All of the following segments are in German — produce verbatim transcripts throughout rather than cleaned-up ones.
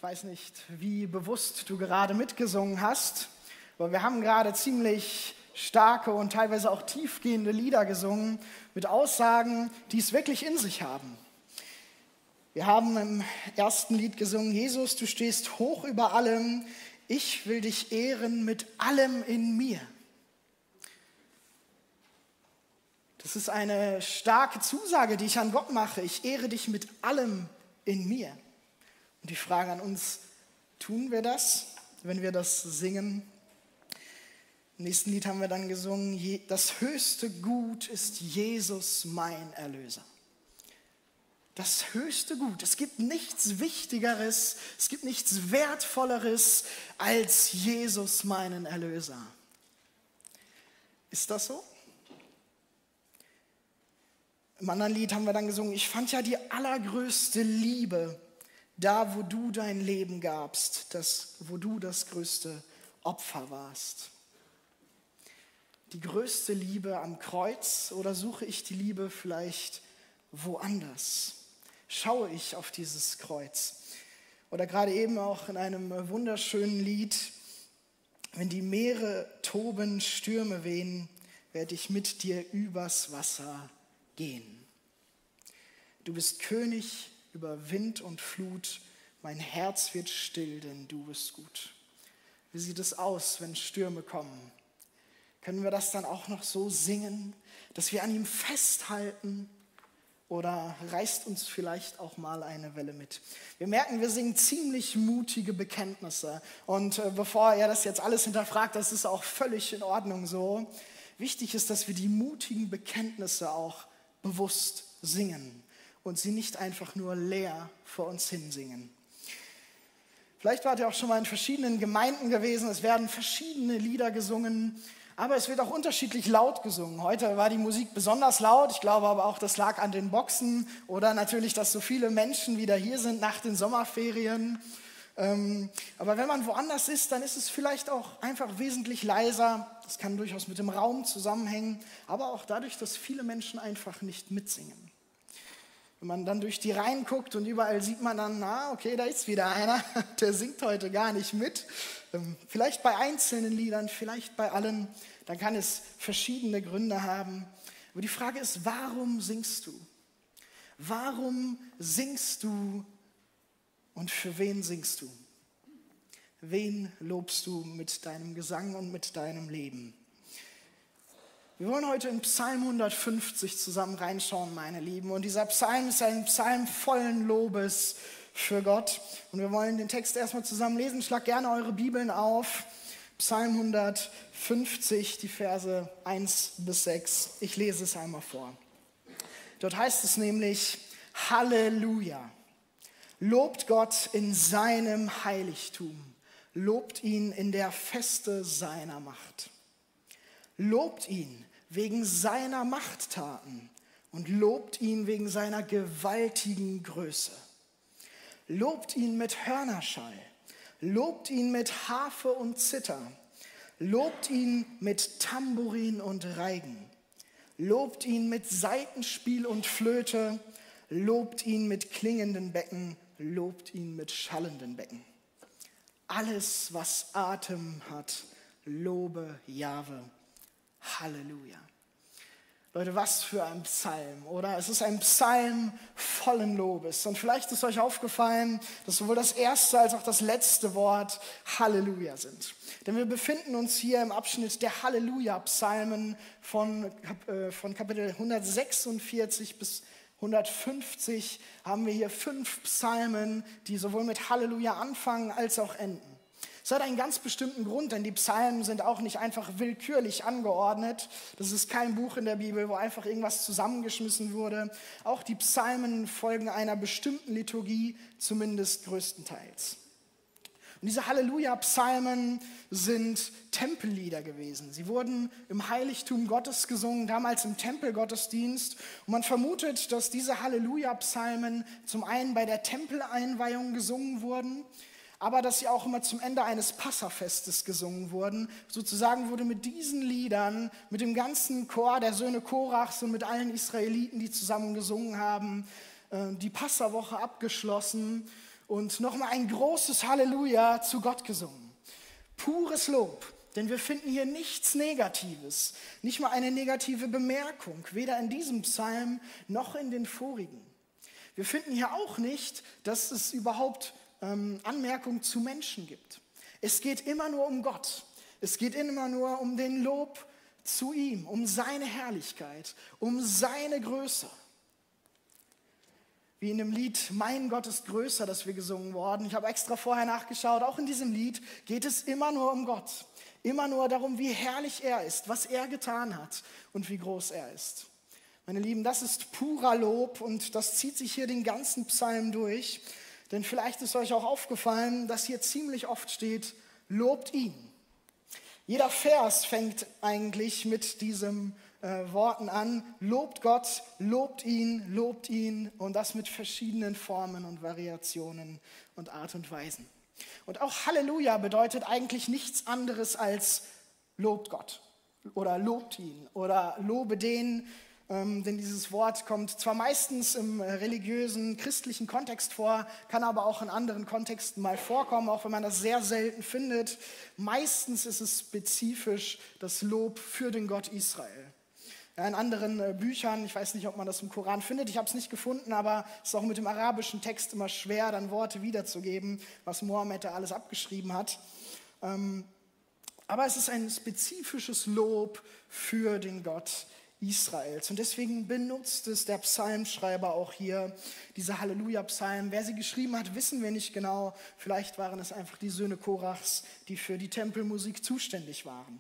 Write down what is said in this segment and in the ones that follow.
Ich weiß nicht, wie bewusst du gerade mitgesungen hast, aber wir haben gerade ziemlich starke und teilweise auch tiefgehende Lieder gesungen mit Aussagen, die es wirklich in sich haben. Wir haben im ersten Lied gesungen: Jesus, du stehst hoch über allem, ich will dich ehren mit allem in mir. Das ist eine starke Zusage, die ich an Gott mache. Ich ehre dich mit allem in mir. Und die Frage an uns: Tun wir das, wenn wir das singen? Im nächsten Lied haben wir dann gesungen: Das höchste Gut ist Jesus, mein Erlöser. Das höchste Gut. Es gibt nichts Wichtigeres, es gibt nichts Wertvolleres als Jesus, meinen Erlöser. Ist das so? Im anderen Lied haben wir dann gesungen: Ich fand ja die allergrößte Liebe da, wo du dein Leben gabst, das, wo du das größte Opfer warst. Die größte Liebe am Kreuz, oder suche ich die Liebe vielleicht woanders? Schaue ich auf dieses Kreuz? Oder gerade eben auch in einem wunderschönen Lied: Wenn die Meere toben, Stürme wehen, werde ich mit dir übers Wasser gehen. Du bist König über Wind und Flut, mein Herz wird still, denn du bist gut. Wie sieht es aus, wenn Stürme kommen? Können wir das dann auch noch so singen, dass wir an ihm festhalten? Oder reißt uns vielleicht auch mal eine Welle mit? Wir merken, wir singen ziemlich mutige Bekenntnisse. Und äh, bevor ihr das jetzt alles hinterfragt, das ist auch völlig in Ordnung so. Wichtig ist, dass wir die mutigen Bekenntnisse auch bewusst singen und sie nicht einfach nur leer vor uns hinsingen. Vielleicht wart ihr auch schon mal in verschiedenen Gemeinden gewesen. Es werden verschiedene Lieder gesungen, aber es wird auch unterschiedlich laut gesungen. Heute war die Musik besonders laut. Ich glaube aber auch, das lag an den Boxen oder natürlich, dass so viele Menschen wieder hier sind nach den Sommerferien. Ähm, aber wenn man woanders ist, dann ist es vielleicht auch einfach wesentlich leiser. Das kann durchaus mit dem Raum zusammenhängen, aber auch dadurch, dass viele Menschen einfach nicht mitsingen. Wenn man dann durch die Reihen guckt und überall sieht man dann, na, okay, da ist wieder einer, der singt heute gar nicht mit. Ähm, vielleicht bei einzelnen Liedern, vielleicht bei allen, dann kann es verschiedene Gründe haben. Aber die Frage ist: Warum singst du? Warum singst du und für wen singst du? Wen lobst du mit deinem Gesang und mit deinem Leben? Wir wollen heute in Psalm hundertfünfzig zusammen reinschauen, meine Lieben. Und dieser Psalm ist ein Psalm vollen Lobes für Gott. Und wir wollen den Text erstmal zusammen lesen. Schlag gerne eure Bibeln auf. Psalm hundertfünfzig, die Verse eins bis sechs. Ich lese es einmal vor. Dort heißt es nämlich: Halleluja. Lobt Gott in seinem Heiligtum. Lobt ihn in der Feste seiner Macht. Lobt ihn wegen seiner Machttaten und lobt ihn wegen seiner gewaltigen Größe. Lobt ihn mit Hörnerschall, lobt ihn mit Harfe und Zither, lobt ihn mit Tambourin und Reigen, lobt ihn mit Saitenspiel und Flöte, lobt ihn mit klingenden Becken, lobt ihn mit schallenden Becken. Alles, was Atem hat, lobe Jahwe. Halleluja. Leute, was für ein Psalm, oder? Es ist ein Psalm vollen Lobes. Und vielleicht ist euch aufgefallen, dass sowohl das erste als auch das letzte Wort Halleluja sind. Denn wir befinden uns hier im Abschnitt der Halleluja-Psalmen von, von Kapitel hundertsechsundvierzig bis hundertfünfzig haben wir hier fünf Psalmen, die sowohl mit Halleluja anfangen als auch enden. Es hat einen ganz bestimmten Grund, denn die Psalmen sind auch nicht einfach willkürlich angeordnet. Das ist kein Buch in der Bibel, wo einfach irgendwas zusammengeschmissen wurde. Auch die Psalmen folgen einer bestimmten Liturgie, zumindest größtenteils. Und diese Halleluja-Psalmen sind Tempellieder gewesen. Sie wurden im Heiligtum Gottes gesungen, damals im Tempelgottesdienst. Und man vermutet, dass diese Halleluja-Psalmen zum einen bei der Tempeleinweihung gesungen wurden, aber dass sie auch immer zum Ende eines Passafestes gesungen wurden. Sozusagen wurde mit diesen Liedern, mit dem ganzen Chor der Söhne Korachs und mit allen Israeliten, die zusammen gesungen haben, die Passawoche abgeschlossen. und nochmal ein großes Halleluja zu Gott gesungen. Pures Lob, denn wir finden hier nichts Negatives, nicht mal eine negative Bemerkung, weder in diesem Psalm noch in den vorigen. Wir finden hier auch nicht, dass es überhaupt ähm, Anmerkungen zu Menschen gibt. Es geht immer nur um Gott. Es geht immer nur um den Lob zu ihm, um seine Herrlichkeit, um seine Größe. Wie in dem Lied Mein Gott ist größer, das wir gesungen worden. Ich habe extra vorher nachgeschaut, auch in diesem Lied geht es immer nur um Gott. Immer nur darum, wie herrlich er ist, was er getan hat und wie groß er ist. Meine Lieben, das ist purer Lob und das zieht sich hier den ganzen Psalm durch. Denn vielleicht ist euch auch aufgefallen, dass hier ziemlich oft steht, lobt ihn. Jeder Vers fängt eigentlich mit diesen äh, Worten an, lobt Gott, lobt ihn, lobt ihn und das mit verschiedenen Formen und Variationen und Art und Weisen. Und auch Halleluja bedeutet eigentlich nichts anderes als lobt Gott oder lobt ihn oder lobe den, ähm, denn dieses Wort kommt zwar meistens im religiösen, christlichen Kontext vor, kann aber auch in anderen Kontexten mal vorkommen, auch wenn man das sehr selten findet. Meistens ist es spezifisch das Lob für den Gott Israel. Ja, in anderen äh, Büchern, ich weiß nicht, ob man das im Koran findet, ich habe es nicht gefunden, aber es ist auch mit dem arabischen Text immer schwer, dann Worte wiederzugeben, was Mohammed da alles abgeschrieben hat. Ähm, aber es ist ein spezifisches Lob für den Gott Israels. Und deswegen benutzt es der Psalmschreiber auch hier, diese Halleluja-Psalmen. Wer sie geschrieben hat, wissen wir nicht genau. Vielleicht waren es einfach die Söhne Korachs, die für die Tempelmusik zuständig waren.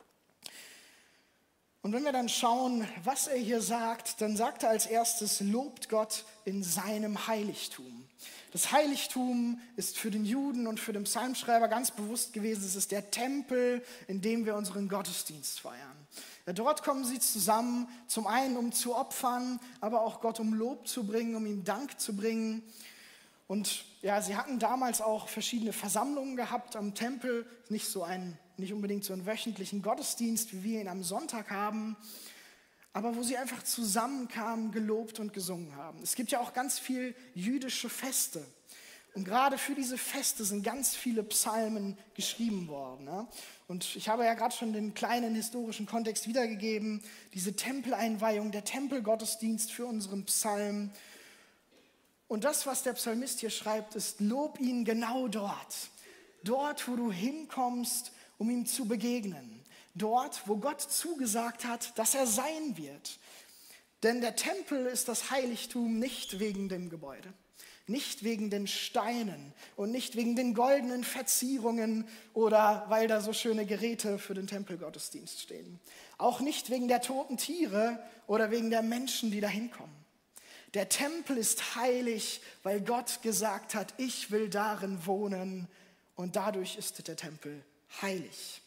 Und wenn wir dann schauen, was er hier sagt, dann sagt er als erstes, lobt Gott in seinem Heiligtum. Das Heiligtum ist für den Juden und für den Psalmschreiber ganz bewusst gewesen, es ist der Tempel, in dem wir unseren Gottesdienst feiern. Ja, dort kommen sie zusammen, zum einen um zu opfern, aber auch Gott um Lob zu bringen, um ihm Dank zu bringen. Und ja, sie hatten damals auch verschiedene Versammlungen gehabt am Tempel, nicht so ein, nicht unbedingt so einen wöchentlichen Gottesdienst, wie wir ihn am Sonntag haben, aber wo sie einfach zusammenkamen, gelobt und gesungen haben. Es gibt ja auch ganz viel jüdische Feste. Und gerade für diese Feste sind ganz viele Psalmen geschrieben worden. Ne? Und ich habe ja gerade schon den kleinen historischen Kontext wiedergegeben, diese Tempeleinweihung, der Tempelgottesdienst für unseren Psalm. Und das, was der Psalmist hier schreibt, ist, lob ihn genau dort. Dort, wo du hinkommst, um ihm zu begegnen. Dort, wo Gott zugesagt hat, dass er sein wird. Denn der Tempel ist das Heiligtum nicht wegen dem Gebäude, nicht wegen den Steinen und nicht wegen den goldenen Verzierungen oder weil da so schöne Geräte für den Tempelgottesdienst stehen. Auch nicht wegen der toten Tiere oder wegen der Menschen, die da hinkommen. Der Tempel ist heilig, weil Gott gesagt hat, ich will darin wohnen und dadurch ist der Tempel heilig.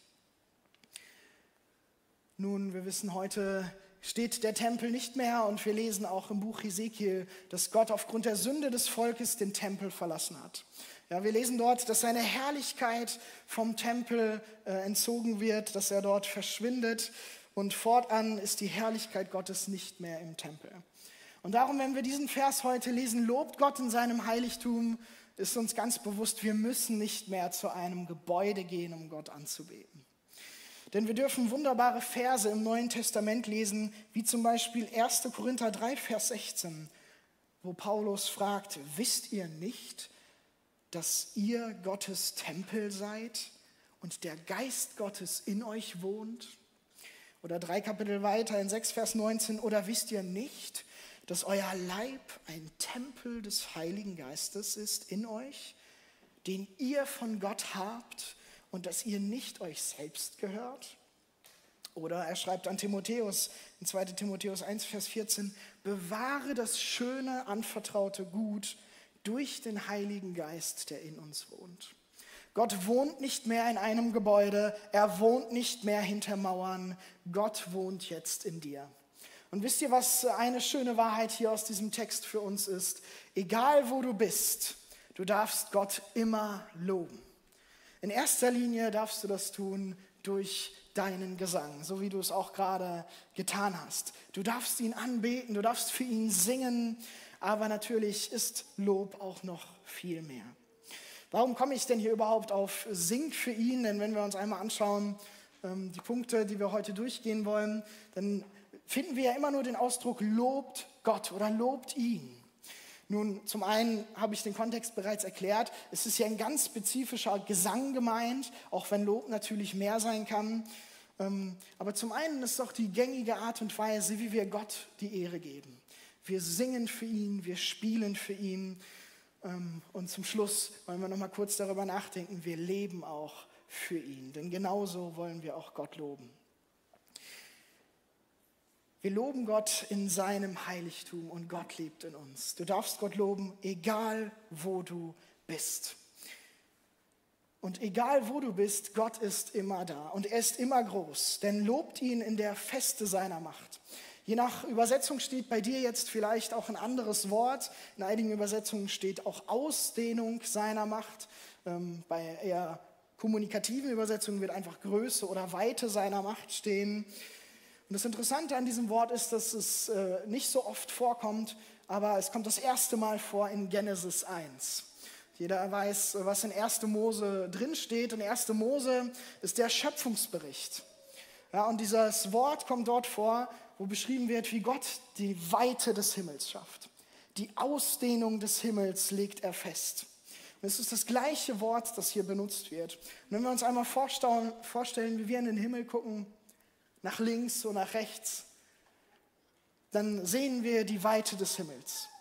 Nun, wir wissen, heute steht der Tempel nicht mehr und wir lesen auch im Buch Hesekiel, dass Gott aufgrund der Sünde des Volkes den Tempel verlassen hat. Ja, wir lesen dort, dass seine Herrlichkeit vom Tempel äh, entzogen wird, dass er dort verschwindet und fortan ist die Herrlichkeit Gottes nicht mehr im Tempel. Und darum, wenn wir diesen Vers heute lesen, lobt Gott in seinem Heiligtum, ist uns ganz bewusst, wir müssen nicht mehr zu einem Gebäude gehen, um Gott anzubeten. Denn wir dürfen wunderbare Verse im Neuen Testament lesen, wie zum Beispiel erster Korinther drei, Vers sechzehn, wo Paulus fragt, wisst ihr nicht, dass ihr Gottes Tempel seid und der Geist Gottes in euch wohnt? Oder drei Kapitel weiter in sechs, Vers neunzehn, oder wisst ihr nicht, dass euer Leib ein Tempel des Heiligen Geistes ist in euch, den ihr von Gott habt, und dass ihr nicht euch selbst gehört? Oder er schreibt an Timotheus, in zweiter Timotheus eins, Vers vierzehn, bewahre das schöne, anvertraute Gut durch den Heiligen Geist, der in uns wohnt. Gott wohnt nicht mehr in einem Gebäude, er wohnt nicht mehr hinter Mauern, Gott wohnt jetzt in dir. Und wisst ihr, was eine schöne Wahrheit hier aus diesem Text für uns ist? Egal wo du bist, du darfst Gott immer loben. In erster Linie darfst du das tun durch deinen Gesang, so wie du es auch gerade getan hast. Du darfst ihn anbeten, du darfst für ihn singen, Aber natürlich ist Lob auch noch viel mehr. Warum komme ich denn hier überhaupt auf Singt für ihn? Denn wenn wir uns einmal anschauen, ähm, die Punkte, die wir heute durchgehen wollen, dann finden wir ja immer nur den Ausdruck lobt Gott oder lobt ihn. Nun, zum einen habe ich den Kontext bereits erklärt, es ist ja ein ganz spezifischer Gesang gemeint, auch wenn Lob natürlich mehr sein kann. Aber zum einen ist doch die gängige Art und Weise, wie wir Gott die Ehre geben. Wir singen für ihn, wir spielen für ihn und zum Schluss wollen wir noch mal kurz darüber nachdenken, wir leben auch für ihn, denn genauso wollen wir auch Gott loben. Wir loben Gott in seinem Heiligtum und Gott lebt in uns. Du darfst Gott loben, egal wo du bist. Und egal wo du bist, Gott ist immer da und er ist immer groß, denn lobt ihn in der Feste seiner Macht. Je nach Übersetzung steht bei dir jetzt vielleicht auch ein anderes Wort. In einigen Übersetzungen steht auch Ausdehnung seiner Macht. Ähm, bei eher kommunikativen Übersetzungen wird einfach Größe oder Weite seiner Macht stehen. Und das Interessante an diesem Wort ist, dass es äh, nicht so oft vorkommt, aber es kommt das erste Mal vor in Genesis eins. Jeder weiß, was in erster Mose drinsteht. In erster Mose ist der Schöpfungsbericht. Ja, und dieses Wort kommt dort vor, wo beschrieben wird, wie Gott die Weite des Himmels schafft. Die Ausdehnung des Himmels legt er fest. Und es ist das gleiche Wort, das hier benutzt wird. Und wenn wir uns einmal vorstellen, vorstellen, wie wir in den Himmel gucken, nach links und nach rechts, dann sehen wir die Weite des Himmels.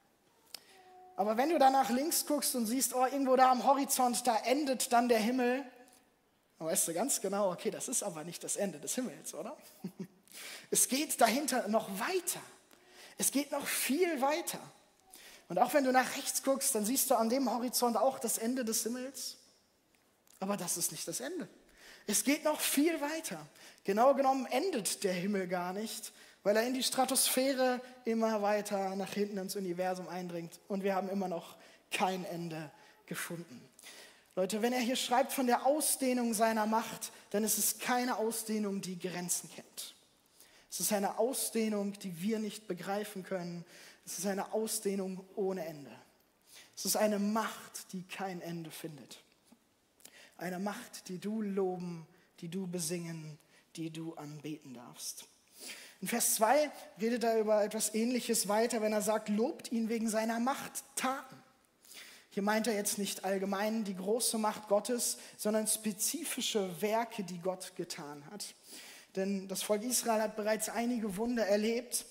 Aber wenn du dann nach links guckst und siehst, oh, irgendwo da am Horizont, da endet dann der Himmel, dann weißt du ganz genau, okay, das ist aber nicht das Ende des Himmels, oder? Es geht dahinter noch weiter. Es geht noch viel weiter. Und auch wenn du nach rechts guckst, dann siehst du an dem Horizont auch das Ende des Himmels. Aber das ist nicht das Ende. Es geht noch viel weiter. Genau genommen endet der Himmel gar nicht, weil er in die Stratosphäre immer weiter nach hinten ins Universum eindringt. Und wir haben immer noch kein Ende gefunden. Leute, wenn er hier schreibt von der Ausdehnung seiner Macht, dann ist es keine Ausdehnung, die Grenzen kennt. Es ist eine Ausdehnung, die wir nicht begreifen können. Es ist eine Ausdehnung ohne Ende. Es ist eine Macht, die kein Ende findet. Eine Macht, die du loben, die du besingen, die du anbeten darfst. In Vers zwei redet er über etwas Ähnliches weiter, wenn er sagt, lobt ihn wegen seiner Machttaten. Hier meint er jetzt nicht allgemein die große Macht Gottes, sondern spezifische Werke, die Gott getan hat. Denn das Volk Israel hat bereits einige Wunder erlebt,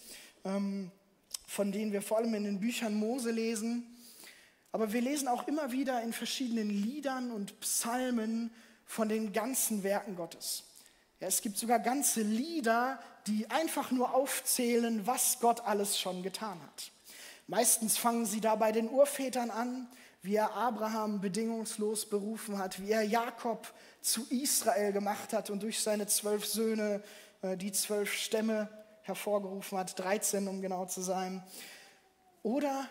von denen wir vor allem in den Büchern Mose lesen. Aber wir lesen auch immer wieder in verschiedenen Liedern und Psalmen von den ganzen Werken Gottes. Ja, es gibt sogar ganze Lieder, die einfach nur aufzählen, was Gott alles schon getan hat. Meistens fangen sie da bei den Urvätern an, wie er Abraham bedingungslos berufen hat, wie er Jakob zu Israel gemacht hat und durch seine zwölf Söhne äh, die zwölf Stämme hervorgerufen hat, dreizehn um genau zu sein. Oder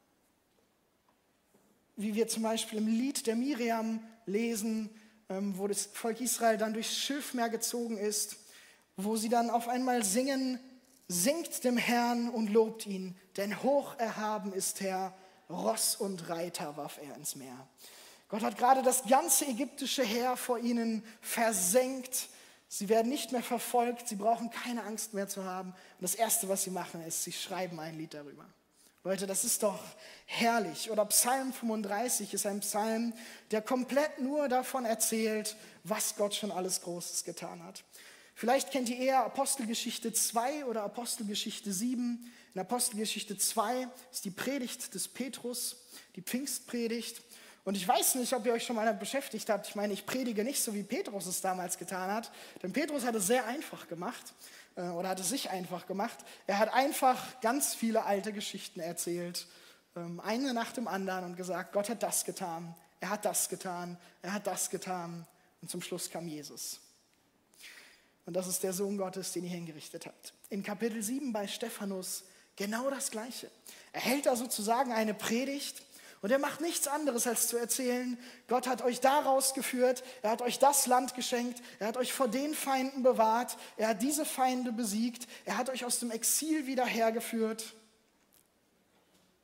wie wir zum Beispiel im Lied der Miriam lesen, ähm, wo das Volk Israel dann durchs Schilfmeer gezogen ist, wo sie dann auf einmal singen, singt dem Herrn und lobt ihn, denn hoch erhaben ist er, Ross und Reiter warf er ins Meer. Gott hat gerade das ganze ägyptische Heer vor ihnen versenkt. Sie werden nicht mehr verfolgt, sie brauchen keine Angst mehr zu haben. Und das Erste, was sie machen, ist, sie schreiben ein Lied darüber. Leute, das ist doch herrlich. Oder Psalm fünfunddreißig ist ein Psalm, der komplett nur davon erzählt, was Gott schon alles Großes getan hat. Vielleicht kennt ihr eher Apostelgeschichte zwei oder Apostelgeschichte sieben. In Apostelgeschichte zwei ist die Predigt des Petrus, die Pfingstpredigt. Und ich weiß nicht, ob ihr euch schon mal damit beschäftigt habt. Ich meine, ich predige nicht so, wie Petrus es damals getan hat. Denn Petrus hat es sehr einfach gemacht äh, oder hat es sich einfach gemacht. Er hat einfach ganz viele alte Geschichten erzählt, ähm, eine nach dem anderen und gesagt, Gott hat das getan, er hat das getan, er hat das getan. Und zum Schluss kam Jesus. Und das ist der Sohn Gottes, den ihr hingerichtet habt. In Kapitel sieben bei Stephanus genau das Gleiche. Er hält da sozusagen eine Predigt und er macht nichts anderes, als zu erzählen, Gott hat euch da rausgeführt, er hat euch das Land geschenkt, er hat euch vor den Feinden bewahrt, er hat diese Feinde besiegt, er hat euch aus dem Exil wieder hergeführt.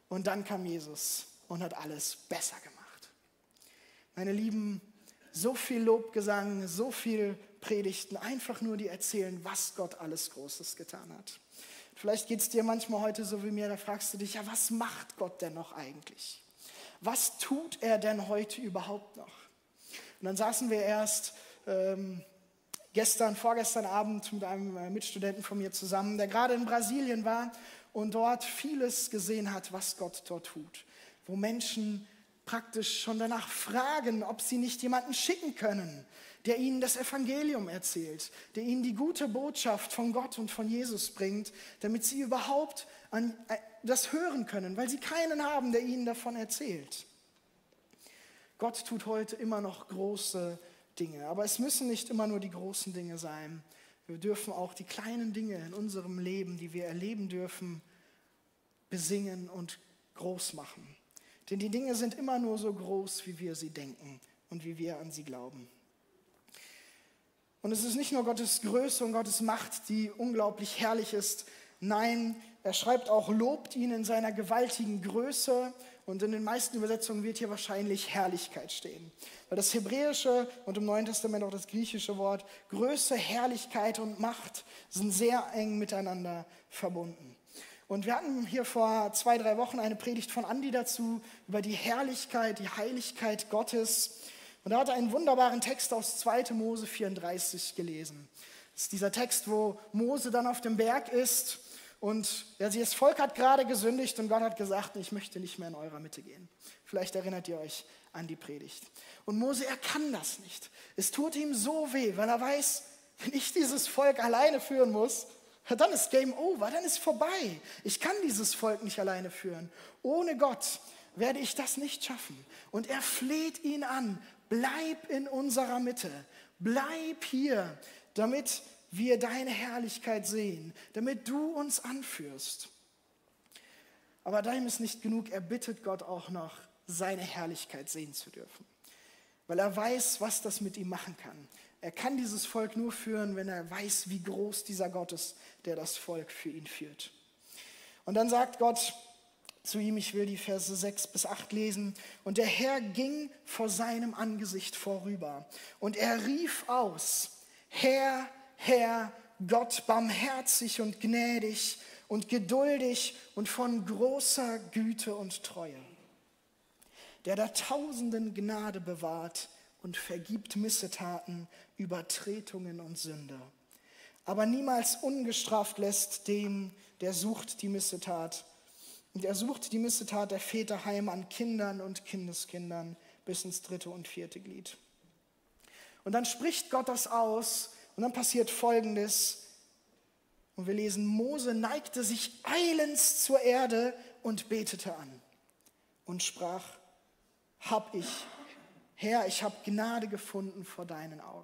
Und dann kam Jesus und hat alles besser gemacht. Meine Lieben, so viel Lobgesang, so viel Predigten, einfach nur die erzählen, was Gott alles Großes getan hat. Vielleicht geht es dir manchmal heute so wie mir, da fragst du dich, ja, was macht Gott denn noch eigentlich? Was tut er denn heute überhaupt noch? Und dann saßen wir erst ähm, gestern, vorgestern Abend mit einem Mitstudenten von mir zusammen, der gerade in Brasilien war und dort vieles gesehen hat, was Gott dort tut. Wo Menschen praktisch schon danach fragen, ob sie nicht jemanden schicken können, der ihnen das Evangelium erzählt, der ihnen die gute Botschaft von Gott und von Jesus bringt, damit sie überhaupt an das hören können, weil sie keinen haben, der ihnen davon erzählt. Gott tut heute immer noch große Dinge, aber es müssen nicht immer nur die großen Dinge sein. Wir dürfen auch die kleinen Dinge in unserem Leben, die wir erleben dürfen, besingen und groß machen. Denn die Dinge sind immer nur so groß, wie wir sie denken und wie wir an sie glauben. Und es ist nicht nur Gottes Größe und Gottes Macht, die unglaublich herrlich ist. Nein, er schreibt auch, lobt ihn in seiner gewaltigen Größe. Und in den meisten Übersetzungen wird hier wahrscheinlich Herrlichkeit stehen. Weil das hebräische und im Neuen Testament auch das griechische Wort Größe, Herrlichkeit und Macht sind sehr eng miteinander verbunden. Und wir hatten hier vor zwei, drei Wochen eine Predigt von Andi dazu über die Herrlichkeit, die Heiligkeit Gottes. Und da hat er einen wunderbaren Text aus zweiter Mose vierunddreißig gelesen. Das ist dieser Text, wo Mose dann auf dem Berg ist und ja, das Volk hat gerade gesündigt und Gott hat gesagt, ich möchte nicht mehr in eurer Mitte gehen. Vielleicht erinnert ihr euch an die Predigt. Und Mose, er kann das nicht. Es tut ihm so weh, weil er weiß, wenn ich dieses Volk alleine führen muss, dann ist Game Over, dann ist vorbei. Ich kann dieses Volk nicht alleine führen. Ohne Gott werde ich das nicht schaffen. Und er fleht ihn an, bleib in unserer Mitte, bleib hier, damit wir deine Herrlichkeit sehen, damit du uns anführst. Aber dem ist nicht genug, er bittet Gott auch noch, seine Herrlichkeit sehen zu dürfen. Weil er weiß, was das mit ihm machen kann. Er kann dieses Volk nur führen, wenn er weiß, wie groß dieser Gott ist, der das Volk für ihn führt. Und dann sagt Gott zu ihm, ich will die Verse sechs bis acht lesen. Und der Herr ging vor seinem Angesicht vorüber. Und er rief aus, Herr, Herr, Gott, barmherzig und gnädig und geduldig und von großer Güte und Treue, der da Tausenden Gnade bewahrt und vergibt Missetaten, Übertretungen und Sünde, aber niemals ungestraft lässt den, der sucht die Missetat. Und er sucht die Missetat der Väter heim an Kindern und Kindeskindern bis ins dritte und vierte Glied. Und dann spricht Gott das aus und dann passiert Folgendes. Und wir lesen, Mose neigte sich eilends zur Erde und betete an und sprach, hab ich, Herr, ich habe Gnade gefunden vor deinen Augen.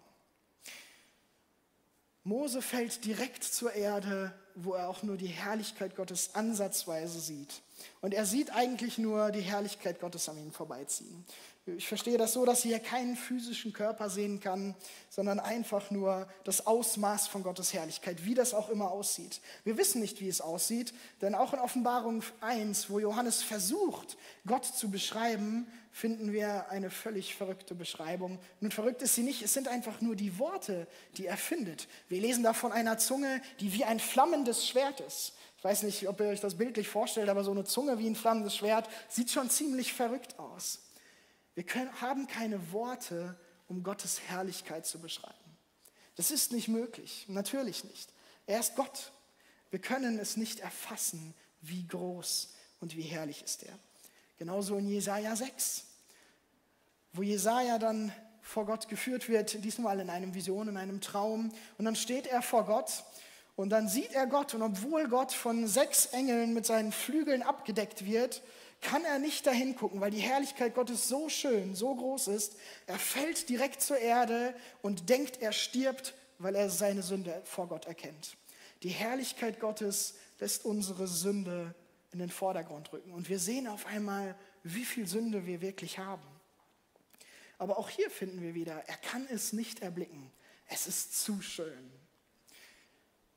Mose fällt direkt zur Erde, wo er auch nur die Herrlichkeit Gottes ansatzweise sieht. Und er sieht eigentlich nur die Herrlichkeit Gottes an ihm vorbeiziehen. Ich verstehe das so, dass er hier keinen physischen Körper sehen kann, sondern einfach nur das Ausmaß von Gottes Herrlichkeit, wie das auch immer aussieht. Wir wissen nicht, wie es aussieht, denn auch in Offenbarung eins, wo Johannes versucht, Gott zu beschreiben, finden wir eine völlig verrückte Beschreibung. Nun, verrückt ist sie nicht, es sind einfach nur die Worte, die er findet. Wir lesen da von einer Zunge, die wie ein flammendes Schwert ist. Ich weiß nicht, ob ihr euch das bildlich vorstellt, aber so eine Zunge wie ein flammendes Schwert sieht schon ziemlich verrückt aus. Wir können, haben keine Worte, um Gottes Herrlichkeit zu beschreiben. Das ist nicht möglich, natürlich nicht. Er ist Gott. Wir können es nicht erfassen, wie groß und wie herrlich ist er. Genauso in Jesaja sechs, wo Jesaja dann vor Gott geführt wird, diesmal in einem Vision, in einem Traum. Und dann steht er vor Gott und dann sieht er Gott. Und obwohl Gott von sechs Engeln mit seinen Flügeln abgedeckt wird, kann er nicht dahin gucken, weil die Herrlichkeit Gottes so schön, so groß ist. Er fällt direkt zur Erde und denkt, er stirbt, weil er seine Sünde vor Gott erkennt. Die Herrlichkeit Gottes lässt unsere Sünde in den Vordergrund rücken. Und wir sehen auf einmal, wie viel Sünde wir wirklich haben. Aber auch hier finden wir wieder, er kann es nicht erblicken. Es ist zu schön.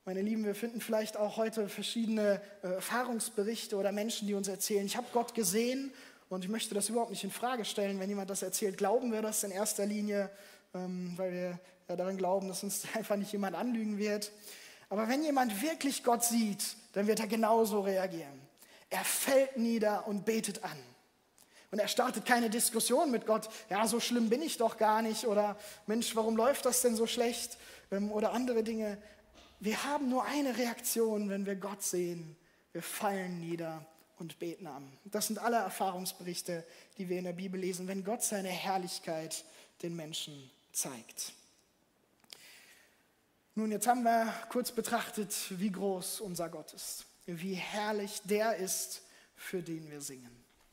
Meine Lieben, wir finden vielleicht auch heute verschiedene äh, Erfahrungsberichte oder Menschen, die uns erzählen, ich habe Gott gesehen und ich möchte das überhaupt nicht in Frage stellen, wenn jemand das erzählt. Glauben wir das in erster Linie, ähm, weil wir ja daran glauben, dass uns einfach nicht jemand anlügen wird. Aber wenn jemand wirklich Gott sieht, dann wird er genauso reagieren. Er fällt nieder und betet an. Und er startet keine Diskussion mit Gott, ja, so schlimm bin ich doch gar nicht oder Mensch, warum läuft das denn so schlecht ähm, oder andere Dinge. Wir haben nur eine Reaktion, wenn wir Gott sehen. Wir fallen nieder und beten an. Das sind alle Erfahrungsberichte, die wir in der Bibel lesen, wenn Gott seine Herrlichkeit den Menschen zeigt. Nun, jetzt haben wir kurz betrachtet, wie groß unser Gott ist, wie herrlich der ist, für den wir singen.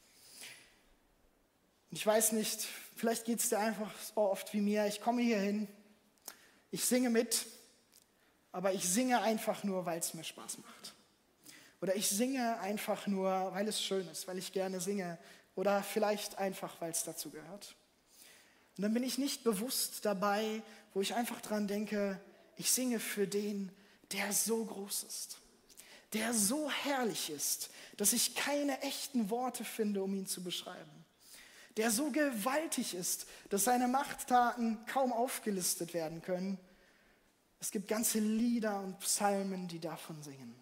Und ich weiß nicht, vielleicht geht es dir einfach so oft wie mir, ich komme hier hin, ich singe mit, aber ich singe einfach nur, weil es mir Spaß macht. Oder ich singe einfach nur, weil es schön ist, weil ich gerne singe. Oder vielleicht einfach, weil es dazu gehört. Und dann bin ich nicht bewusst dabei, wo ich einfach dran denke, ich singe für den, der so groß ist, der so herrlich ist, dass ich keine echten Worte finde, um ihn zu beschreiben. Der so gewaltig ist, dass seine Machttaten kaum aufgelistet werden können. Es gibt ganze Lieder und Psalmen, die davon singen.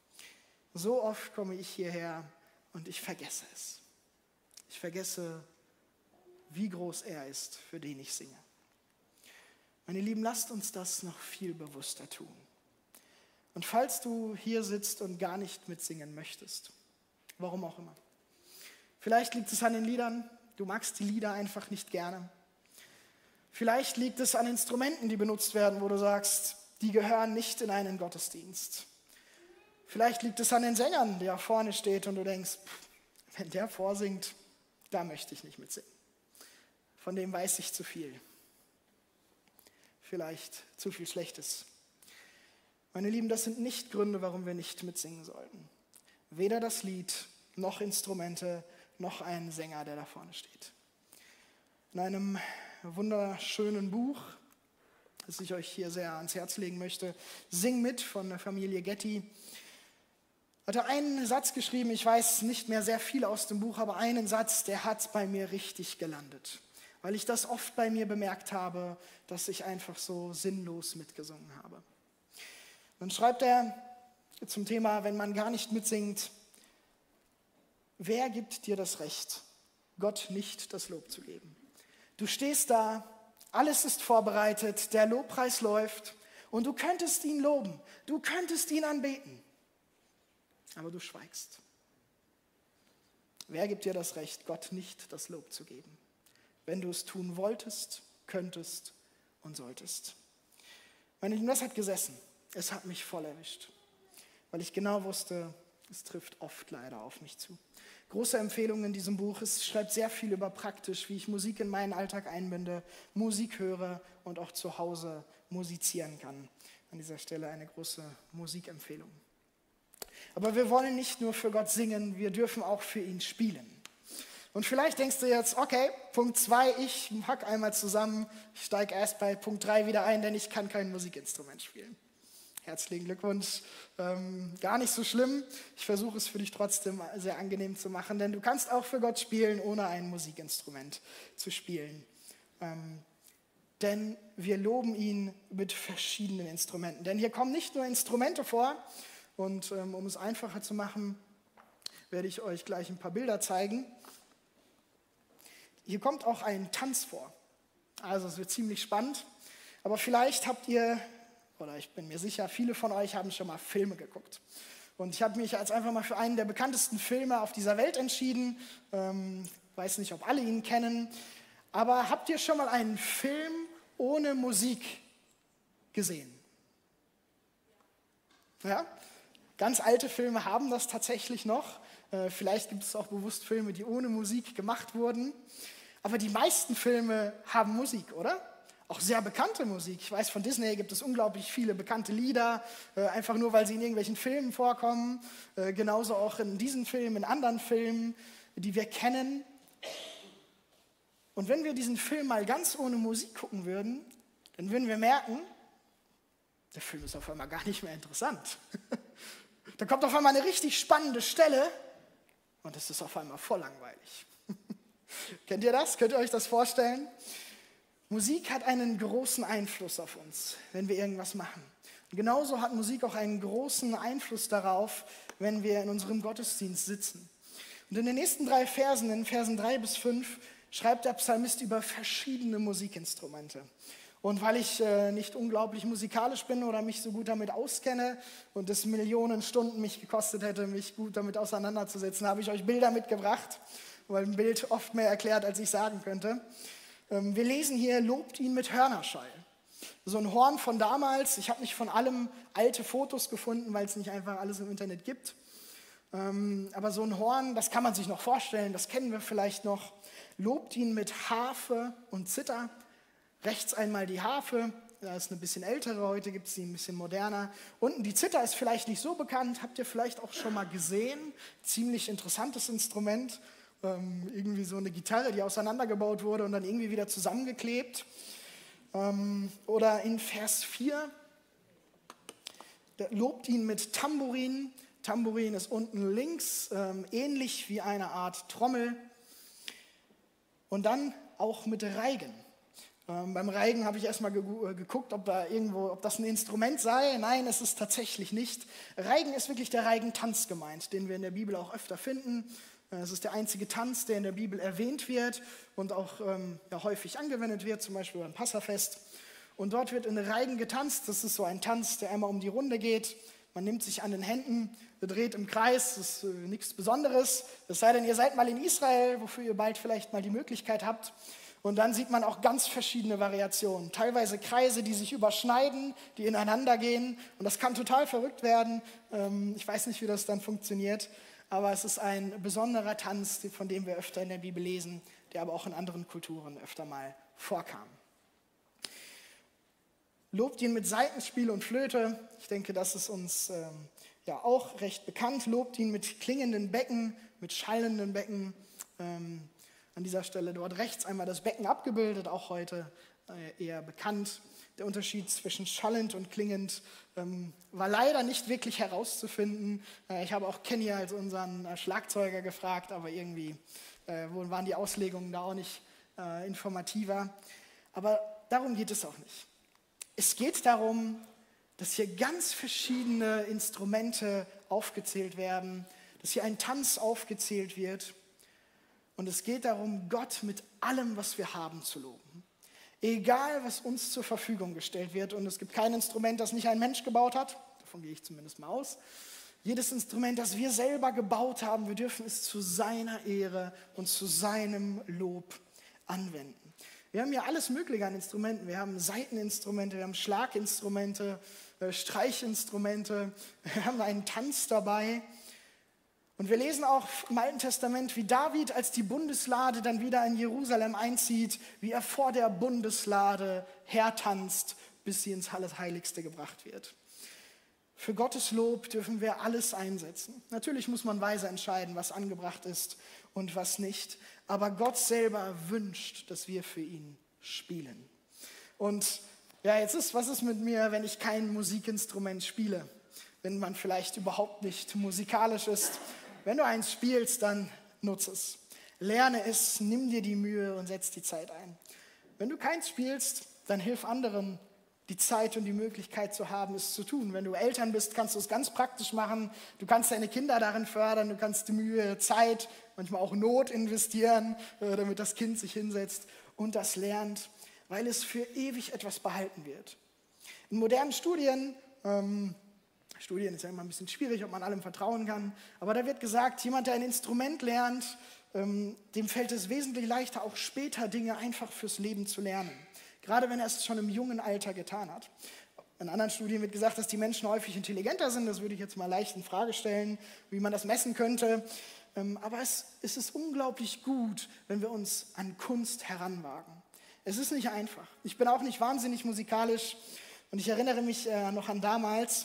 So oft komme ich hierher und ich vergesse es. Ich vergesse, wie groß er ist, für den ich singe. Meine Lieben, lasst uns das noch viel bewusster tun. Und falls du hier sitzt und gar nicht mitsingen möchtest, warum auch immer. Vielleicht liegt es an den Liedern, du magst die Lieder einfach nicht gerne. Vielleicht liegt es an Instrumenten, die benutzt werden, wo du sagst, die gehören nicht in einen Gottesdienst. Vielleicht liegt es an den Sängern, der vorne steht und du denkst, wenn der vorsingt, da möchte ich nicht mitsingen. Von dem weiß ich zu viel. Vielleicht zu viel Schlechtes. Meine Lieben, das sind nicht Gründe, warum wir nicht mitsingen sollten. Weder das Lied, noch Instrumente, noch ein Sänger, der da vorne steht. In einem wunderschönen Buch, das ich euch hier sehr ans Herz legen möchte, Sing mit von der Familie Getty, hat er einen Satz geschrieben, ich weiß nicht mehr sehr viel aus dem Buch, aber einen Satz, der hat bei mir richtig gelandet. Weil ich das oft bei mir bemerkt habe, dass ich einfach so sinnlos mitgesungen habe. Dann schreibt er zum Thema, wenn man gar nicht mitsingt, wer gibt dir das Recht, Gott nicht das Lob zu geben? Du stehst da, alles ist vorbereitet, der Lobpreis läuft und du könntest ihn loben, du könntest ihn anbeten, aber du schweigst. Wer gibt dir das Recht, Gott nicht das Lob zu geben, wenn du es tun wolltest, könntest und solltest? Meine Lieben, das hat gesessen, es hat mich voll erwischt, weil ich genau wusste, es trifft oft leider auf mich zu. Große Empfehlung in diesem Buch. Es schreibt sehr viel über praktisch, wie ich Musik in meinen Alltag einbinde, Musik höre und auch zu Hause musizieren kann. An dieser Stelle eine große Musikempfehlung. Aber wir wollen nicht nur für Gott singen, wir dürfen auch für ihn spielen. Und vielleicht denkst du jetzt, okay, Punkt zwei, ich hack einmal zusammen, ich steige erst bei Punkt drei wieder ein, denn ich kann kein Musikinstrument spielen. Herzlichen Glückwunsch, ähm, gar nicht so schlimm. Ich versuche es für dich trotzdem sehr angenehm zu machen, denn du kannst auch für Gott spielen, ohne ein Musikinstrument zu spielen. Ähm, denn wir loben ihn mit verschiedenen Instrumenten. Denn hier kommen nicht nur Instrumente vor, und ähm, um es einfacher zu machen, werde ich euch gleich ein paar Bilder zeigen. Hier kommt auch ein Tanz vor. Also es wird ziemlich spannend, aber vielleicht habt ihr, oder ich bin mir sicher, viele von euch haben schon mal Filme geguckt. Und ich habe mich jetzt einfach mal für einen der bekanntesten Filme auf dieser Welt entschieden. Ähm, weiß nicht, ob alle ihn kennen. Aber habt ihr schon mal einen Film ohne Musik gesehen? Ja? Ganz alte Filme haben das tatsächlich noch. Äh, vielleicht gibt es auch bewusst Filme, die ohne Musik gemacht wurden. Aber die meisten Filme haben Musik, oder? Auch sehr bekannte Musik. Ich weiß, von Disney gibt es unglaublich viele bekannte Lieder, äh, einfach nur, weil sie in irgendwelchen Filmen vorkommen. Äh, genauso auch in diesen Filmen, in anderen Filmen, die wir kennen. Und wenn wir diesen Film mal ganz ohne Musik gucken würden, dann würden wir merken, der Film ist auf einmal gar nicht mehr interessant. Da kommt auf einmal eine richtig spannende Stelle und es ist auf einmal voll langweilig. Kennt ihr das? Könnt ihr euch das vorstellen? Musik hat einen großen Einfluss auf uns, wenn wir irgendwas machen. Und genauso hat Musik auch einen großen Einfluss darauf, wenn wir in unserem Gottesdienst sitzen. Und in den nächsten drei Versen, in Versen drei bis fünf, schreibt der Psalmist über verschiedene Musikinstrumente. Und weil ich äh, nicht unglaublich musikalisch bin oder mich so gut damit auskenne und es Millionen Stunden mich gekostet hätte, mich gut damit auseinanderzusetzen, habe ich euch Bilder mitgebracht, weil ein Bild oft mehr erklärt, als ich sagen könnte. Ähm, wir lesen hier, lobt ihn mit Hörnerschall. So ein Horn von damals, ich habe nicht von allem alte Fotos gefunden, weil es nicht einfach alles im Internet gibt. Ähm, aber so ein Horn, das kann man sich noch vorstellen, das kennen wir vielleicht noch. Lobt ihn mit Harfe und Zither. Rechts einmal die Harfe, da ist eine bisschen ältere, heute gibt es die ein bisschen moderner. Unten die Zither ist vielleicht nicht so bekannt, habt ihr vielleicht auch schon mal gesehen. Ziemlich interessantes Instrument, ähm, irgendwie so eine Gitarre, die auseinandergebaut wurde und dann irgendwie wieder zusammengeklebt. Ähm, oder in Vers vier, lobt ihn mit Tambourin. Tambourin ist unten links, ähm, ähnlich wie eine Art Trommel. Und dann auch mit Reigen. Ähm, beim Reigen habe ich erstmal ge- geguckt, ob, da irgendwo, ob das ein Instrument sei. Nein, es ist tatsächlich nicht. Reigen ist wirklich der Reigentanz gemeint, den wir in der Bibel auch öfter finden. Es ist der einzige Tanz, der in der Bibel erwähnt wird und auch ähm, ja, häufig angewendet wird, zum Beispiel beim Passafest. Und dort wird in Reigen getanzt. Das ist so ein Tanz, der einmal um die Runde geht. Man nimmt sich an den Händen, dreht im Kreis. Das ist äh, nichts Besonderes. Es sei denn, ihr seid mal in Israel, wofür ihr bald vielleicht mal die Möglichkeit habt. Und dann sieht man auch ganz verschiedene Variationen. Teilweise Kreise, die sich überschneiden, die ineinander gehen. Und das kann total verrückt werden. Ähm, ich weiß nicht, wie das dann funktioniert. Aber es ist ein besonderer Tanz, von dem wir öfter in der Bibel lesen, der aber auch in anderen Kulturen öfter mal vorkam. Lobt ihn mit Saitenspiel und Flöte. Ich denke, das ist uns ähm, ja auch recht bekannt. Lobt ihn mit klingenden Becken, mit schallenden Becken. Ähm, An dieser Stelle dort rechts einmal das Becken abgebildet, auch heute äh, eher bekannt. Der Unterschied zwischen schallend und klingend ähm, war leider nicht wirklich herauszufinden. Äh, ich habe auch Kenny als unseren äh, Schlagzeuger gefragt, aber irgendwie äh, waren die Auslegungen da auch nicht äh, informativer. Aber darum geht es auch nicht. Es geht darum, dass hier ganz verschiedene Instrumente aufgezählt werden, dass hier ein Tanz aufgezählt wird. Und es geht darum, Gott mit allem, was wir haben, zu loben. Egal, was uns zur Verfügung gestellt wird. Und es gibt kein Instrument, das nicht ein Mensch gebaut hat. Davon gehe ich zumindest mal aus. Jedes Instrument, das wir selber gebaut haben, wir dürfen es zu seiner Ehre und zu seinem Lob anwenden. Wir haben ja alles Mögliche an Instrumenten. Wir haben Saiteninstrumente, wir haben Schlaginstrumente, Streichinstrumente. Wir haben einen Tanz dabei. Und wir lesen auch im Alten Testament, wie David, als die Bundeslade dann wieder in Jerusalem einzieht, wie er vor der Bundeslade hertanzt, bis sie ins Allerheiligste gebracht wird. Für Gottes Lob dürfen wir alles einsetzen. Natürlich muss man weise entscheiden, was angebracht ist und was nicht. Aber Gott selber wünscht, dass wir für ihn spielen. Und ja, jetzt ist, was ist mit mir, wenn ich kein Musikinstrument spiele? Wenn man vielleicht überhaupt nicht musikalisch ist. Wenn du eins spielst, dann nutze es. Lerne es, nimm dir die Mühe und setz die Zeit ein. Wenn du keins spielst, dann hilf anderen, die Zeit und die Möglichkeit zu haben, es zu tun. Wenn du Eltern bist, kannst du es ganz praktisch machen. Du kannst deine Kinder darin fördern, du kannst die Mühe, Zeit, manchmal auch Not investieren, damit das Kind sich hinsetzt und das lernt, weil es für ewig etwas behalten wird. In modernen Studien, ähm, Studien ist ja immer ein bisschen schwierig, ob man allem vertrauen kann, aber da wird gesagt, jemand, der ein Instrument lernt, ähm, dem fällt es wesentlich leichter, auch später Dinge einfach fürs Leben zu lernen. Gerade wenn er es schon im jungen Alter getan hat. In anderen Studien wird gesagt, dass die Menschen häufig intelligenter sind. Das würde ich jetzt mal leicht in Frage stellen, wie man das messen könnte. Aber es, es ist unglaublich gut, wenn wir uns an Kunst heranwagen. Es ist nicht einfach. Ich bin auch nicht wahnsinnig musikalisch. Und ich erinnere mich äh, noch an damals,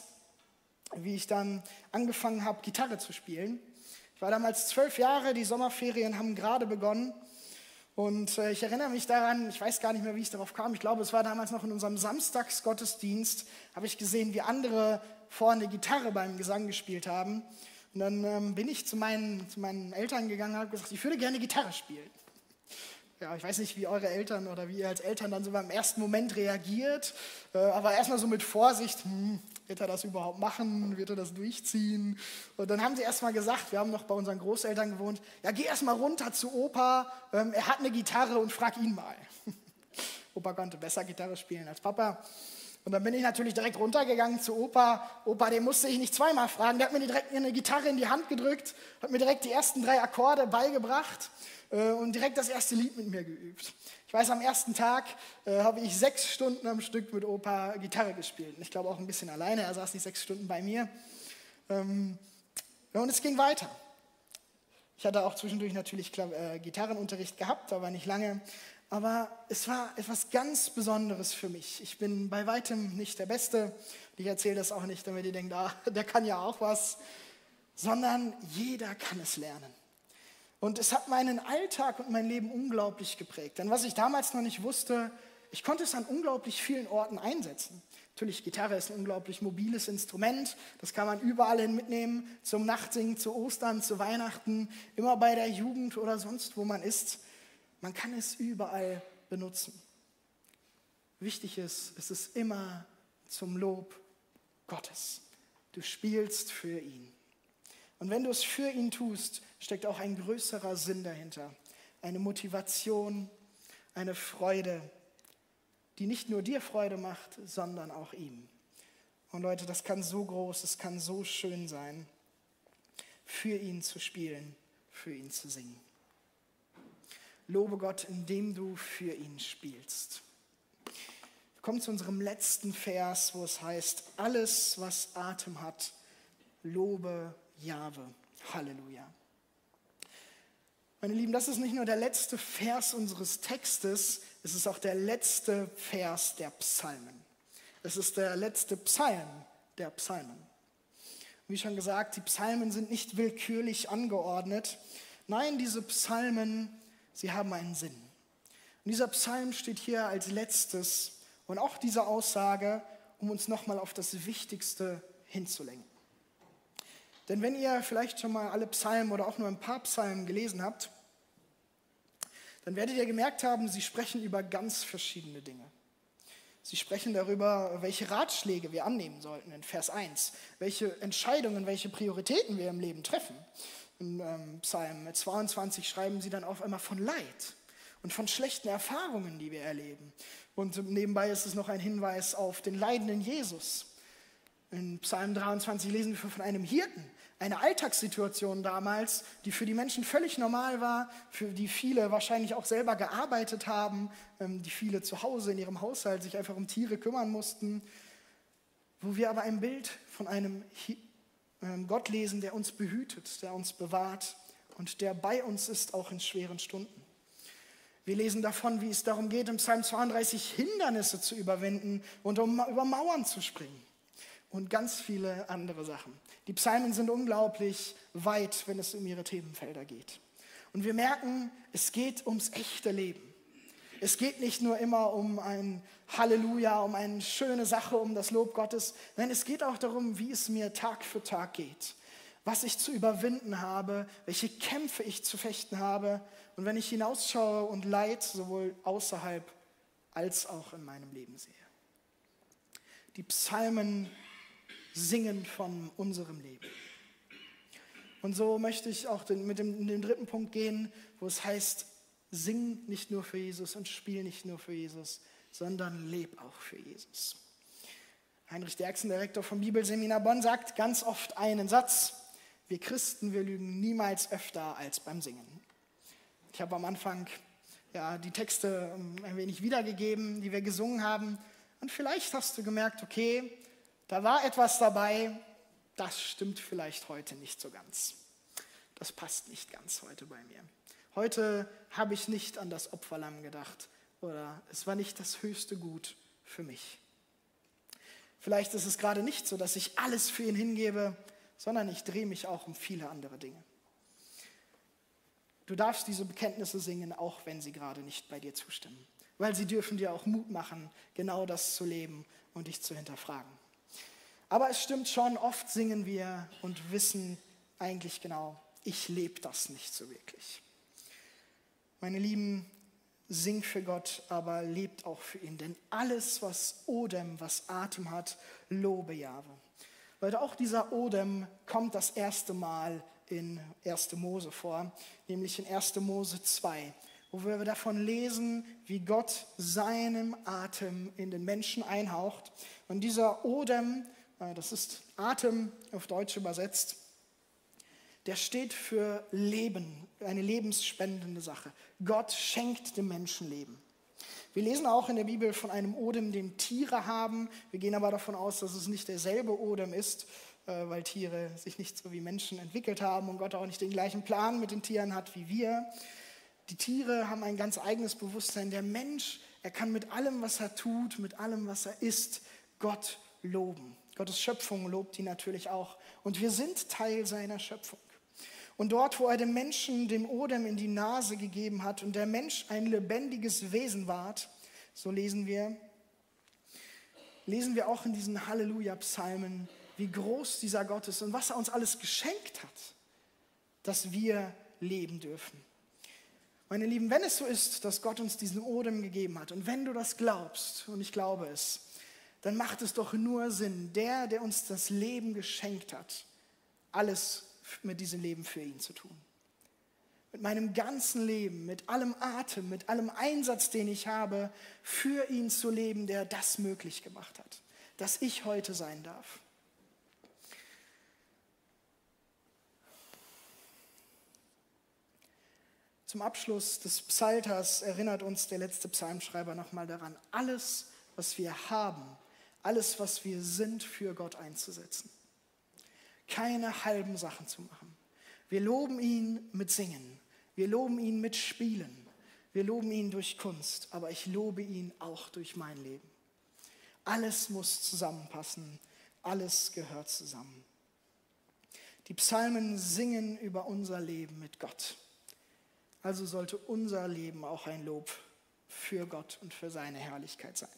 wie ich dann angefangen habe, Gitarre zu spielen. Ich war damals zwölf Jahre, die Sommerferien haben gerade begonnen. Und äh, ich erinnere mich daran, ich weiß gar nicht mehr, wie ich darauf kam, ich glaube, es war damals noch in unserem Samstagsgottesdienst, habe ich gesehen, wie andere vorne Gitarre beim Gesang gespielt haben. Und dann ähm, bin ich zu meinen, zu meinen Eltern gegangen und habe gesagt, ich würde gerne Gitarre spielen. Ja, ich weiß nicht, wie eure Eltern oder wie ihr als Eltern dann so beim ersten Moment reagiert, äh, aber erstmal so mit Vorsicht, hm, wird er das überhaupt machen, wird er das durchziehen? Und dann haben sie erstmal gesagt, wir haben noch bei unseren Großeltern gewohnt, ja, geh erstmal runter zu Opa, ähm, er hat eine Gitarre und frag ihn mal. Opa konnte besser Gitarre spielen als Papa. Und dann bin ich natürlich direkt runtergegangen zu Opa. Opa, den musste ich nicht zweimal fragen, der hat mir direkt eine Gitarre in die Hand gedrückt, hat mir direkt die ersten drei Akkorde beigebracht und direkt das erste Lied mit mir geübt. Ich weiß, am ersten Tag äh, habe ich sechs Stunden am Stück mit Opa Gitarre gespielt. Ich glaube auch ein bisschen alleine, er saß nicht sechs Stunden bei mir. Ähm, ja, und es ging weiter. Ich hatte auch zwischendurch natürlich äh, Gitarrenunterricht gehabt, aber nicht lange. Aber es war etwas ganz Besonderes für mich. Ich bin bei weitem nicht der Beste. Ich erzähle das auch nicht, damit ihr denkt, ah, der kann ja auch was. Sondern jeder kann es lernen. Und es hat meinen Alltag und mein Leben unglaublich geprägt. Denn was ich damals noch nicht wusste, ich konnte es an unglaublich vielen Orten einsetzen. Natürlich, Gitarre ist ein unglaublich mobiles Instrument. Das kann man überall hin mitnehmen, zum Nachtsingen, zu Ostern, zu Weihnachten, immer bei der Jugend oder sonst, wo man ist. Man kann es überall benutzen. Wichtig ist, es ist immer zum Lob Gottes. Du spielst für ihn. Und wenn du es für ihn tust, steckt auch ein größerer Sinn dahinter. Eine Motivation, eine Freude, die nicht nur dir Freude macht, sondern auch ihm. Und Leute, das kann so groß, es kann so schön sein, für ihn zu spielen, für ihn zu singen. Lobe Gott, indem du für ihn spielst. Wir kommen zu unserem letzten Vers, wo es heißt, alles, was Atem hat, lobe Jahwe. Halleluja. Meine Lieben, das ist nicht nur der letzte Vers unseres Textes, es ist auch der letzte Vers der Psalmen. Es ist der letzte Psalm der Psalmen. Wie schon gesagt, die Psalmen sind nicht willkürlich angeordnet. Nein, diese Psalmen, sie haben einen Sinn. Und dieser Psalm steht hier als letztes und auch diese Aussage, um uns nochmal auf das Wichtigste hinzulenken. Denn wenn ihr vielleicht schon mal alle Psalmen oder auch nur ein paar Psalmen gelesen habt, dann werdet ihr gemerkt haben, sie sprechen über ganz verschiedene Dinge. Sie sprechen darüber, welche Ratschläge wir annehmen sollten in Vers eins, welche Entscheidungen, welche Prioritäten wir im Leben treffen. In ähm, Psalm zweiundzwanzig schreiben sie dann auf einmal von Leid und von schlechten Erfahrungen, die wir erleben. Und nebenbei ist es noch ein Hinweis auf den leidenden Jesus. In Psalm dreiundzwanzig lesen wir von einem Hirten, eine Alltagssituation damals, die für die Menschen völlig normal war, für die viele wahrscheinlich auch selber gearbeitet haben, die viele zu Hause in ihrem Haushalt sich einfach um Tiere kümmern mussten, wo wir aber ein Bild von einem Gott lesen, der uns behütet, der uns bewahrt und der bei uns ist, auch in schweren Stunden. Wir lesen davon, wie es darum geht, im Psalm zweiunddreißig Hindernisse zu überwinden und um über Mauern zu springen. Und ganz viele andere Sachen. Die Psalmen sind unglaublich weit, wenn es um ihre Themenfelder geht. Und wir merken, es geht ums echte Leben. Es geht nicht nur immer um ein Halleluja, um eine schöne Sache, um das Lob Gottes. Nein, es geht auch darum, wie es mir Tag für Tag geht. Was ich zu überwinden habe, welche Kämpfe ich zu fechten habe. Und wenn ich hinausschaue und Leid sowohl außerhalb als auch in meinem Leben sehe. Die Psalmen singen von unserem Leben. Und so möchte ich auch den, mit dem, dem dritten Punkt gehen, wo es heißt, sing nicht nur für Jesus und spiel nicht nur für Jesus, sondern leb auch für Jesus. Heinrich Derksen, der Rektor vom Bibelseminar Bonn, sagt ganz oft einen Satz, wir Christen, wir lügen niemals öfter als beim Singen. Ich habe am Anfang ja, die Texte ein wenig wiedergegeben, die wir gesungen haben. Und vielleicht hast du gemerkt, okay, da war etwas dabei, das stimmt vielleicht heute nicht so ganz. Das passt nicht ganz heute bei mir. Heute habe ich nicht an das Opferlamm gedacht oder es war nicht das höchste Gut für mich. Vielleicht ist es gerade nicht so, dass ich alles für ihn hingebe, sondern ich drehe mich auch um viele andere Dinge. du darfst diese Bekenntnisse singen, auch wenn sie gerade nicht bei dir zustimmen. Weil sie dürfen dir auch Mut machen, genau das zu leben und dich zu hinterfragen. Aber es stimmt schon, oft singen wir und wissen eigentlich genau, ich lebe das nicht so wirklich. Meine Lieben, sing für Gott, aber lebt auch für ihn. Denn alles, was Odem, was Atem hat, lobe Jahwe. Leute, auch dieser Odem kommt das erste Mal in erster Mose vor, nämlich in erster Mose zwei, wo wir davon lesen, wie Gott seinen Atem in den Menschen einhaucht. Und dieser Odem, das ist Atem auf Deutsch übersetzt, der steht für Leben, eine lebensspendende Sache. Gott schenkt dem Menschen Leben. Wir lesen auch in der Bibel von einem Odem, den Tiere haben. Wir gehen aber davon aus, dass es nicht derselbe Odem ist, weil Tiere sich nicht so wie Menschen entwickelt haben und Gott auch nicht den gleichen Plan mit den Tieren hat wie wir. Die Tiere haben ein ganz eigenes Bewusstsein. Der Mensch, er kann mit allem, was er tut, mit allem, was er ist, Gott loben. Gottes Schöpfung lobt ihn natürlich auch. Und wir sind Teil seiner Schöpfung. Und dort, wo er dem Menschen dem Odem in die Nase gegeben hat und der Mensch ein lebendiges Wesen ward, so lesen wir, lesen wir auch in diesen Halleluja-Psalmen, wie groß dieser Gott ist und was er uns alles geschenkt hat, dass wir leben dürfen. Meine Lieben, wenn es so ist, dass Gott uns diesen Odem gegeben hat und wenn du das glaubst, und ich glaube es, dann macht es doch nur Sinn, der, der uns das Leben geschenkt hat, alles mit diesem Leben für ihn zu tun. Mit meinem ganzen Leben, mit allem Atem, mit allem Einsatz, den ich habe, für ihn zu leben, der das möglich gemacht hat, dass ich heute sein darf. Zum Abschluss des Psalters erinnert uns der letzte Psalmschreiber nochmal daran, alles, was wir haben, alles, was wir sind, für Gott einzusetzen. Keine halben Sachen zu machen. Wir loben ihn mit Singen. Wir loben ihn mit Spielen. Wir loben ihn durch Kunst. Aber ich lobe ihn auch durch mein Leben. Alles muss zusammenpassen. Alles gehört zusammen. Die Psalmen singen über unser Leben mit Gott. Also sollte unser Leben auch ein Lob für Gott und für seine Herrlichkeit sein.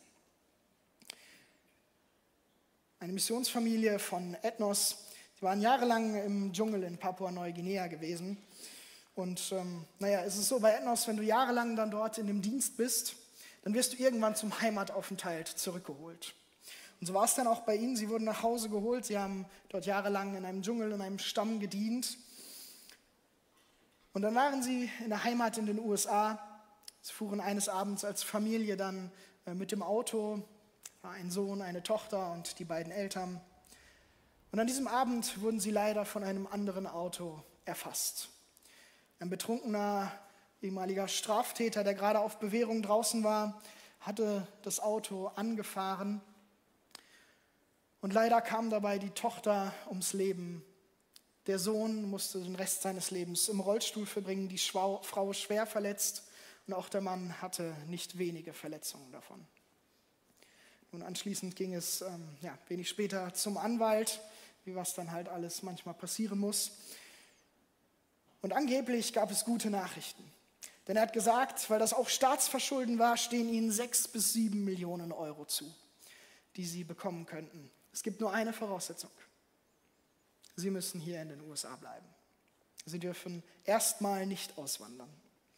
Eine Missionsfamilie von Ethnos, die waren jahrelang im Dschungel in Papua-Neuguinea gewesen. Und ähm, naja, es ist so bei Ethnos, wenn du jahrelang dann dort in dem Dienst bist, dann wirst du irgendwann zum Heimataufenthalt zurückgeholt. Und so war es dann auch bei ihnen. Sie wurden nach Hause geholt. Sie haben dort jahrelang in einem Dschungel, in einem Stamm gedient. Und dann waren sie in der Heimat in den U S A. Sie fuhren eines Abends als Familie dann äh, mit dem Auto, war ein Sohn, eine Tochter und die beiden Eltern. Und an diesem Abend wurden sie leider von einem anderen Auto erfasst. Ein betrunkener ehemaliger Straftäter, der gerade auf Bewährung draußen war, hatte das Auto angefahren. Und leider kam dabei die Tochter ums Leben. Der Sohn musste den Rest seines Lebens im Rollstuhl verbringen, die Frau schwer verletzt und auch der Mann hatte nicht wenige Verletzungen davon. Und anschließend ging es ähm, ja, wenig später zum Anwalt, wie was dann halt alles manchmal passieren muss. Und angeblich gab es gute Nachrichten. Denn er hat gesagt, weil das auch Staatsverschulden war, stehen ihnen sechs bis sieben Millionen Euro zu, die sie bekommen könnten. Es gibt nur eine Voraussetzung. Sie müssen hier in den U S A bleiben. Sie dürfen erstmal nicht auswandern.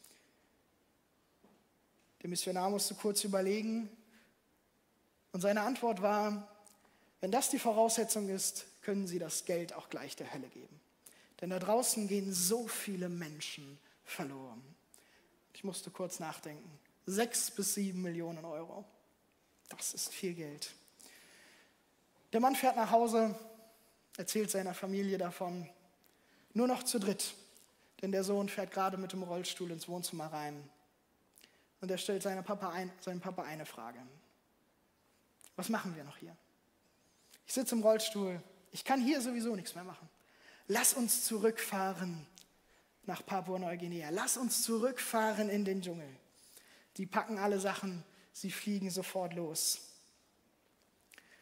Der Missionar musste kurz überlegen und seine Antwort war, wenn das die Voraussetzung ist, können Sie das Geld auch gleich der Hölle geben. Denn da draußen gehen so viele Menschen verloren. Ich musste kurz nachdenken. Sechs bis sieben Millionen Euro. Das ist viel Geld. Der Mann fährt nach Hause, erzählt seiner Familie davon. Nur noch zu dritt, denn der Sohn fährt gerade mit dem Rollstuhl ins Wohnzimmer rein. Und er stellt seinem Papa, ein, seinem Papa eine Frage. Was machen wir noch hier? Ich sitze im Rollstuhl, ich kann hier sowieso nichts mehr machen. Lass uns zurückfahren nach Papua-Neuguinea. Lass uns zurückfahren in den Dschungel. Die packen alle Sachen, sie fliegen sofort los.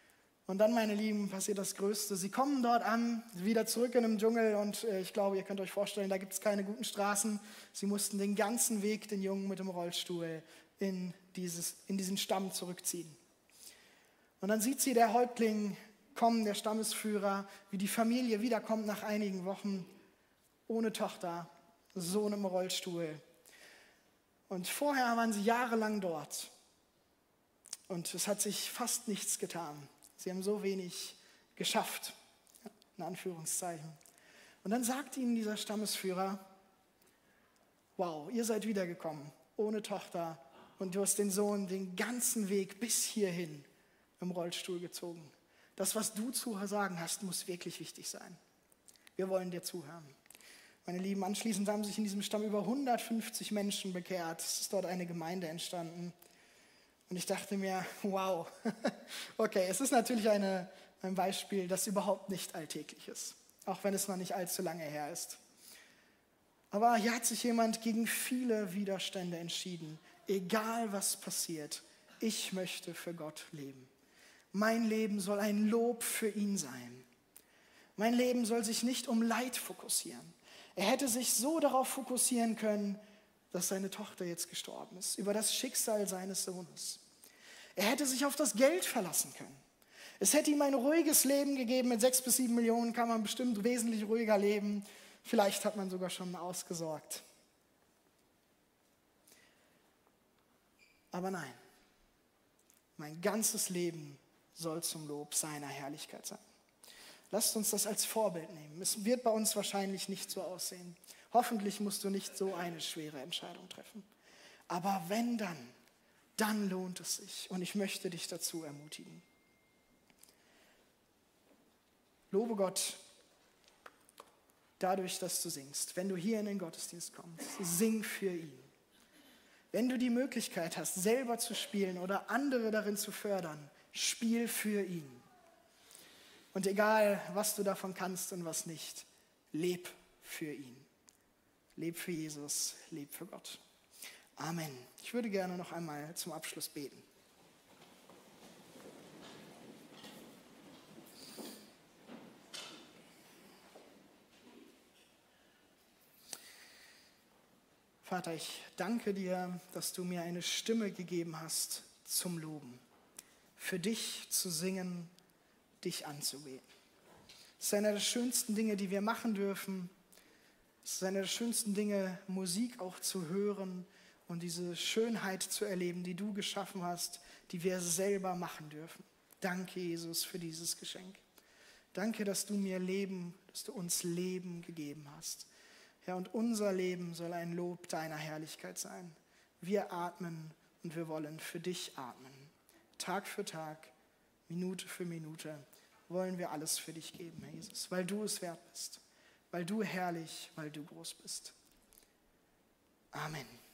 Und dann, meine Lieben, passiert das Größte. Sie kommen dort an, wieder zurück in den Dschungel und äh, ich glaube, ihr könnt euch vorstellen, da gibt es keine guten Straßen. Sie mussten den ganzen Weg den Jungen mit dem Rollstuhl in, dieses, in diesen Stamm zurückziehen. Und dann sieht sie der Häuptling kommen, der Stammesführer, wie die Familie wiederkommt nach einigen Wochen, ohne Tochter, Sohn im Rollstuhl. Und vorher waren sie jahrelang dort und es hat sich fast nichts getan. Sie haben so wenig geschafft, in Anführungszeichen. Und dann sagt ihnen dieser Stammesführer, wow, ihr seid wiedergekommen, ohne Tochter und du hast den Sohn den ganzen Weg bis hierhin im Rollstuhl gezogen. Das, was du zu sagen hast, muss wirklich wichtig sein. Wir wollen dir zuhören. Meine Lieben, anschließend haben sich in diesem Stamm über hundertfünfzig Menschen bekehrt. Es ist dort eine Gemeinde entstanden. Und ich dachte mir, wow, okay, es ist natürlich eine, ein Beispiel, das überhaupt nicht alltäglich ist, auch wenn es noch nicht allzu lange her ist. Aber hier hat sich jemand gegen viele Widerstände entschieden. Egal was passiert, ich möchte für Gott leben. Mein Leben soll ein Lob für ihn sein. Mein Leben soll sich nicht um Leid fokussieren. Er hätte sich so darauf fokussieren können, dass seine Tochter jetzt gestorben ist, über das Schicksal seines Sohnes. Er hätte sich auf das Geld verlassen können. Es hätte ihm ein ruhiges Leben gegeben. Mit sechs bis sieben Millionen kann man bestimmt wesentlich ruhiger leben. Vielleicht hat man sogar schon ausgesorgt. Aber nein, mein ganzes Leben soll zum Lob seiner Herrlichkeit sein. Lasst uns das als Vorbild nehmen. Es wird bei uns wahrscheinlich nicht so aussehen. Hoffentlich musst du nicht so eine schwere Entscheidung treffen. Aber wenn dann, dann lohnt es sich. Und ich möchte dich dazu ermutigen. Lobe Gott dadurch, dass du singst. Wenn du hier in den Gottesdienst kommst, sing für ihn. Wenn du die Möglichkeit hast, selber zu spielen oder andere darin zu fördern, spiel für ihn. Und egal, was du davon kannst und was nicht, leb für ihn. Leb für Jesus, leb für Gott. Amen. Ich würde gerne noch einmal zum Abschluss beten. Vater, ich danke dir, dass du mir eine Stimme gegeben hast zum Loben, für dich zu singen, dich anzubeten. Es ist einer der schönsten Dinge, die wir machen dürfen. Es ist einer der schönsten Dinge, Musik auch zu hören und diese Schönheit zu erleben, die du geschaffen hast, die wir selber machen dürfen. Danke, Jesus, für dieses Geschenk. Danke, dass du mir Leben, dass du uns Leben gegeben hast. Ja, und unser Leben soll ein Lob deiner Herrlichkeit sein. Wir atmen und wir wollen für dich atmen. Tag für Tag, Minute für Minute wollen wir alles für dich geben, Herr Jesus, weil du es wert bist, weil du herrlich, weil du groß bist. Amen.